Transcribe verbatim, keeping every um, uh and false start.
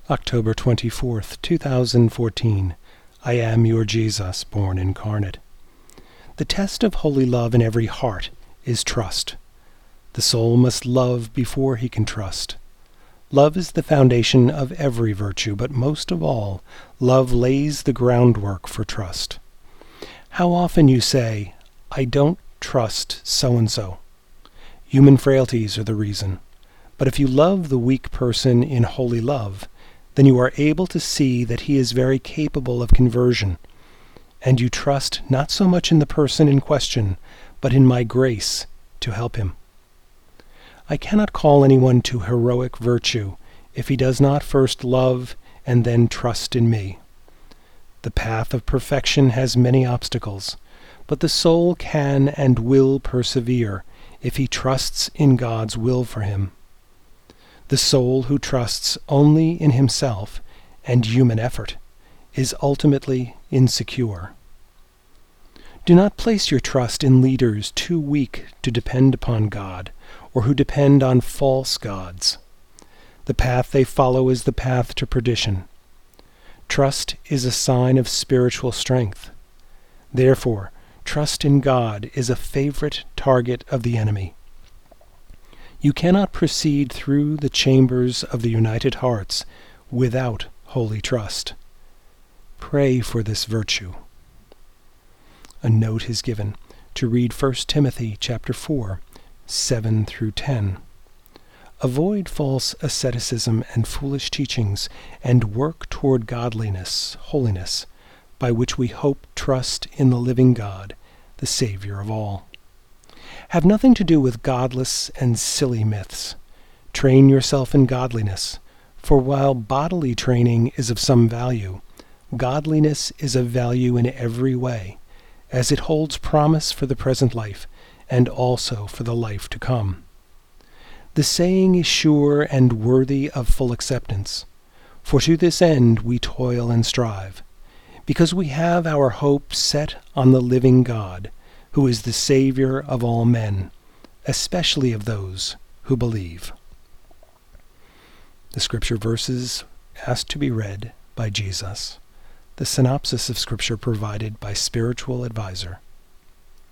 October twenty-fourth, two thousand fourteen. I am your Jesus, born incarnate. The test of holy love in every heart is trust. The soul must love before he can trust. Love is the foundation of every virtue, but most of all, love lays the groundwork for trust. How often you say, "I don't trust so-and-so." Human frailties are the reason. But if you love the weak person in holy love, then you are able to see that he is very capable of conversion, and you trust not so much in the person in question, but in my grace to help him. I cannot call anyone to heroic virtue if he does not first love and then trust in me. The path of perfection has many obstacles, but the soul can and will persevere if he trusts in God's will for him. The soul who trusts only in himself and human effort is ultimately insecure. Do not place your trust in leaders too weak to depend upon God, or who depend on false gods. The path they follow is the path to perdition. Trust is a sign of spiritual strength. Therefore, trust in God is a favorite target of the enemy. You cannot proceed through the chambers of the united hearts without holy trust. Pray for this virtue. A note is given to read First Timothy chapter four, seven through ten. Avoid false asceticism and foolish teachings, and work toward godliness, holiness, by which we hope trust in the living God, the Savior of all. Have nothing to do with godless and silly myths. Train yourself in godliness, for while bodily training is of some value, godliness is of value in every way, as it holds promise for the present life and also for the life to come. The saying is sure and worthy of full acceptance, for to this end we toil and strive, because we have our hope set on the living God, who is the Savior of all men, especially of those who believe. The Scripture verses asked to be read by Jesus. The synopsis of Scripture provided by Spiritual Advisor.